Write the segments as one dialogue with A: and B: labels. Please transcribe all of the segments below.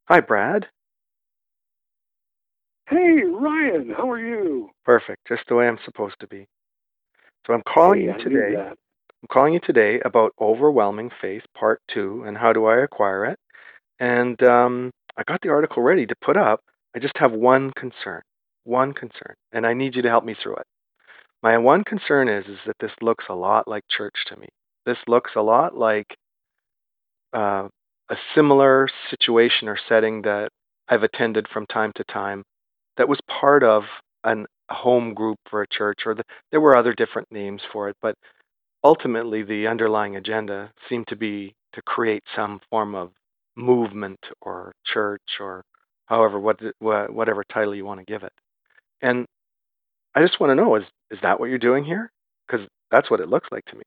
A: Hi, Brad.
B: Hey, Ryan, how are you?
A: Perfect, just the way I'm supposed to be. So
B: Hey, I knew that.
A: I'm calling you today about overwhelming faith, part two, and how do I acquire it. And I got the article ready to put up. I just have one concern, and I need you to help me through it. My one concern is that this looks a lot like church to me. This looks a lot like uh, a similar situation or setting that I've attended from time to time that was part of a home group for a church, or there were other different names for it, but ultimately the underlying agenda seemed to be to create some form of movement or church or however whatever title you want to give it. And I just want to know, is that what you're doing here? Because that's what it looks like to me.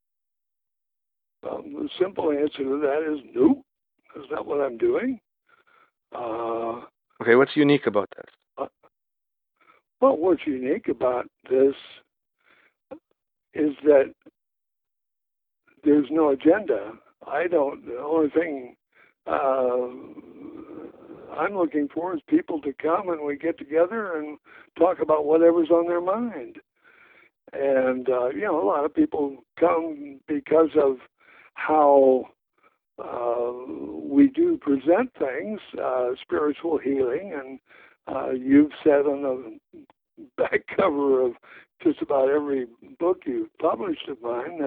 B: The simple answer to that is nope. That's not what I'm doing. Uh,
A: Okay, what's unique about this?
B: uh, well, what's unique about this is that there's no agenda. The only thing uh, I'm looking for is people to come and we get together and talk about whatever's on their mind. And, a lot of people come because of how we do present things, spiritual healing, and you've said on the back cover of just about every book you've published of mine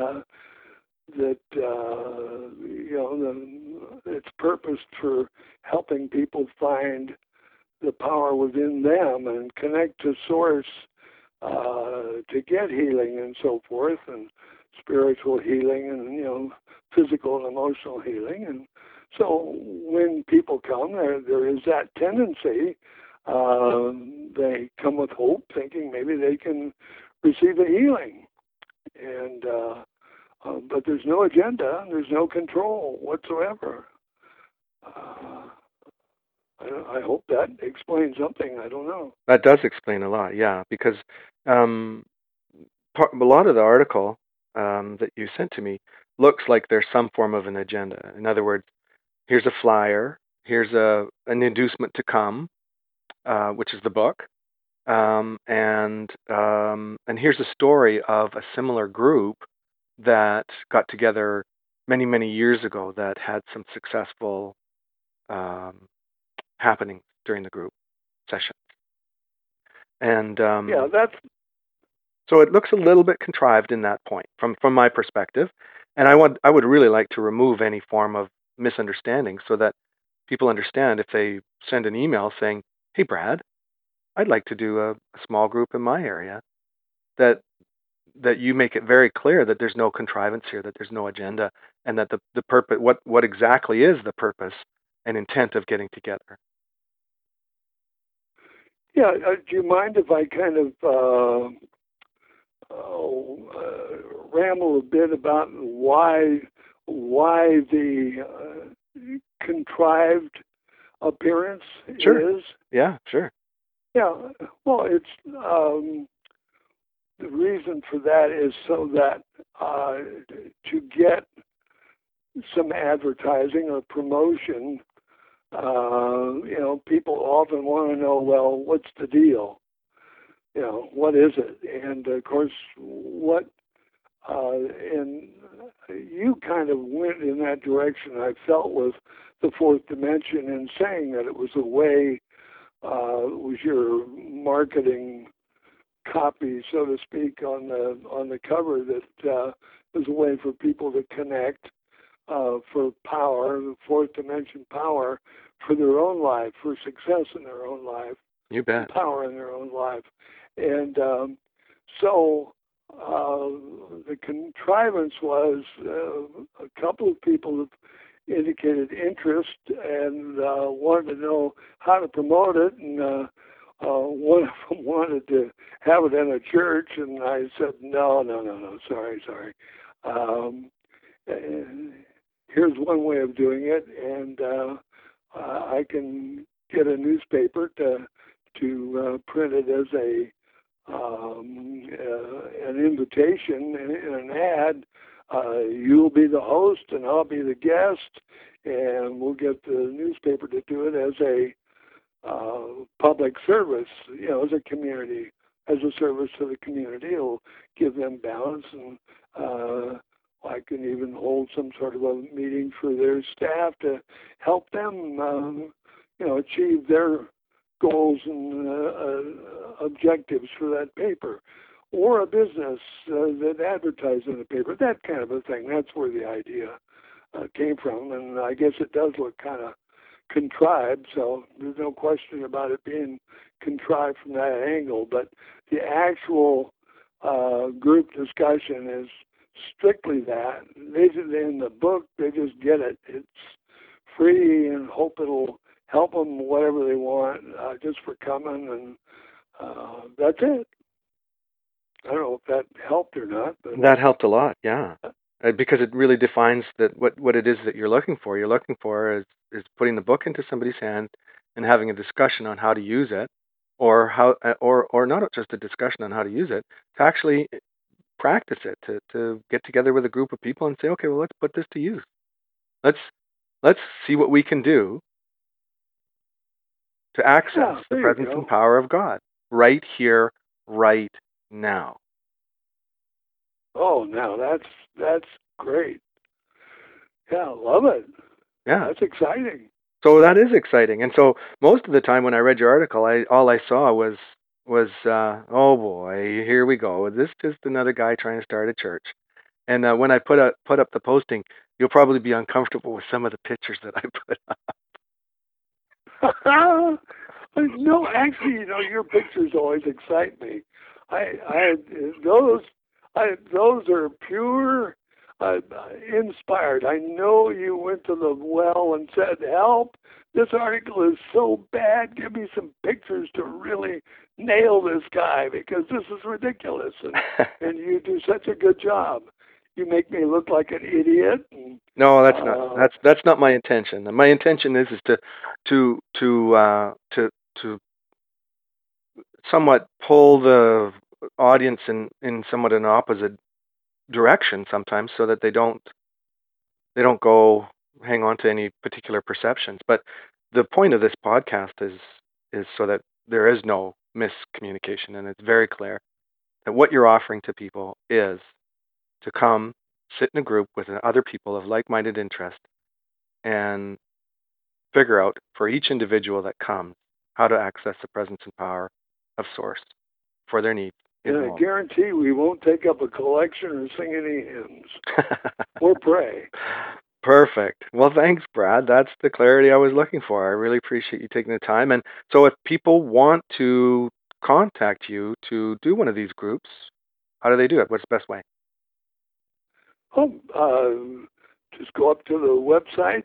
B: that it's purposed for helping people find the power within them and connect to source to get healing and so forth, and spiritual healing, and physical and emotional healing. And so when people come, there is that tendency. They come with hope, thinking maybe they can receive a healing, and but there's no agenda, and there's no control whatsoever. Uh, I hope that explains something. I don't know.
A: That does explain a lot, yeah, because um, a lot of the article that you sent to me looks like there's some form of an agenda. In other words, here's a flyer, here's an inducement to come, which is the book, and here's a story of a similar group that got together many years ago that had some successful um, happenings during the group session, and
B: Yeah, that's
A: so it looks a little bit contrived in that point from my perspective, and I would really like to remove any form of misunderstanding so that people understand if they send an email saying, "Hey, Brad, I'd like to do a small group in my area," that you make it very clear that there's no contrivance here, that there's no agenda, and that the purpose, what exactly is the purpose and intent of getting together.
B: yeah. Do you mind if I kind of ramble a bit about why the contrived appearance
A: Sure.
B: is?
A: Yeah. Sure.
B: Yeah. Well, it's the reason for that is so that to get some advertising or promotion, people often want to know, well, what's the deal? What is it? And of course, and you kind of went in that direction, I felt, with the fourth dimension, in saying that it was a way, it was your marketing copy, so to speak, on the cover, that was a way for people to connect, for power, the fourth dimension power, for their own life, for success in their own life,
A: You
B: and
A: bet.
B: power in their own life. And so uh, the contrivance was, a couple of people have indicated interest and wanted to know how to promote it, and one of them wanted to have it in a church, and I said, no, sorry. Um, and here's one way of doing it, and I can get a newspaper to print it as an invitation in an ad you'll be the host and I'll be the guest, and we'll get the newspaper to do it as a public service, as a community, as a service to the community. It'll give them balance, and I can even hold some sort of a meeting for their staff to help them, achieve their goals and objectives for that paper, or a business that advertises in the paper, that kind of a thing. That's where the idea came from, and I guess it does look kind of contrived, so there's no question about it being contrived from that angle, but the actual group discussion is strictly that. In the book, they just get it. It's free, and hope it'll help them whatever they want, just for coming, and that's it. I don't know if that helped or not. But
A: that helped a lot, yeah. Because it really defines that what it is that you're looking for. You're looking for is putting the book into somebody's hand and having a discussion on how to use it, or not just a discussion on how to use it, to actually practice it, to get together with a group of people and say, okay, well, let's put this to use. Let's see what we can do to access the presence and power of God right here, right now.
B: Oh, now that's great. Yeah, I love it.
A: Yeah,
B: that's exciting.
A: So that is exciting. And so most of the time when I read your article, all I saw was oh boy, here we go. Is this just another guy trying to start a church? And when I put up the posting, you'll probably be uncomfortable with some of the pictures that I put
B: up. No, actually, your pictures always excite me. Those are pure, inspired. I know you went to the well and said, help, this article is so bad, give me some pictures to really nail this guy, because this is ridiculous. And you do such a good job. You make me look like an idiot.
A: No, that's not. That's not my intention. My intention is to somewhat pull the audience in somewhat an opposite direction sometimes, so that they don't go hang on to any particular perceptions. But the point of this podcast is so that there is no miscommunication, and it's very clear that what you're offering to people is to come sit in a group with other people of like-minded interest and figure out for each individual that comes how to access the presence and power of Source for their needs.
B: And I guarantee we won't take up a collection or sing any hymns or pray.
A: Perfect. Well, thanks, Brad. That's the clarity I was looking for. I really appreciate you taking the time. And so if people want to contact you to do one of these groups, how do they do it? What's the best way?
B: Just go up to the website,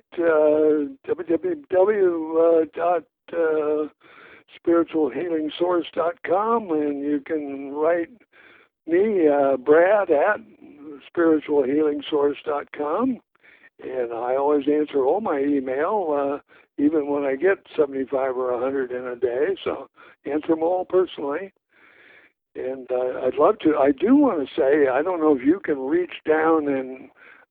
B: www.spiritualhealingsource.com, and you can write me, Brad, at spiritualhealingsource.com. And I always answer all my email, even when I get 75 or 100 in a day. So answer them all personally. And I'd love to. I do want to say, I don't know if you can reach down and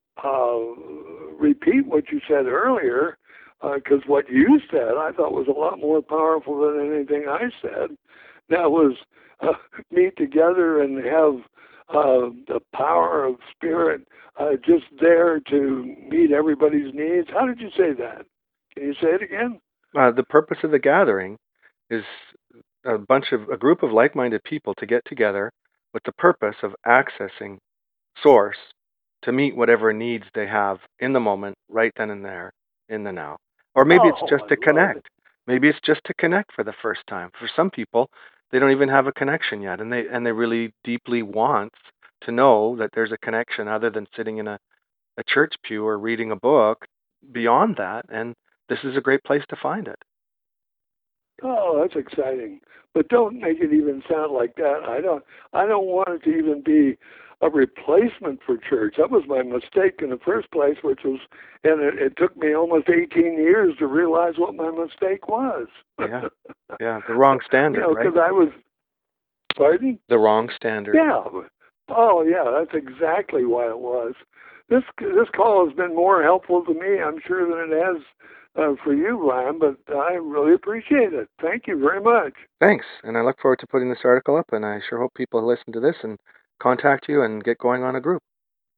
B: repeat what you said earlier, because what you said I thought was a lot more powerful than anything I said. That was meet together and have the power of Spirit just there to meet everybody's needs. How did you say that? Can you say it again?
A: The purpose of the gathering is a group of like-minded people to get together with the purpose of accessing Source to meet whatever needs they have in the moment, right then and there, in the now. Or maybe it's just to connect. Maybe it's just to connect for the first time. For some people, they don't even have a connection yet, and they really deeply want to know that there's a connection other than sitting in a church pew or reading a book beyond that, and this is a great place to find it.
B: Oh, that's exciting. But don't make it even sound like that. I don't want it to even be a replacement for church. That was my mistake in the first place, and it took me almost 18 years to realize what my mistake was.
A: Yeah, the wrong standard, right?
B: Because I was, pardon?
A: The wrong standard.
B: Yeah. Oh, yeah, that's exactly why it was. this call has been more helpful to me, I'm sure, than it has for you, Lam, but I really appreciate it. Thank you very much.
A: Thanks, and I look forward to putting this article up, and I sure hope people listen to this and contact you and get going on a group.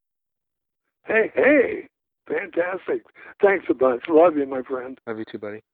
B: Hey, fantastic. Thanks a bunch. Love you, my friend.
A: Love you too, buddy.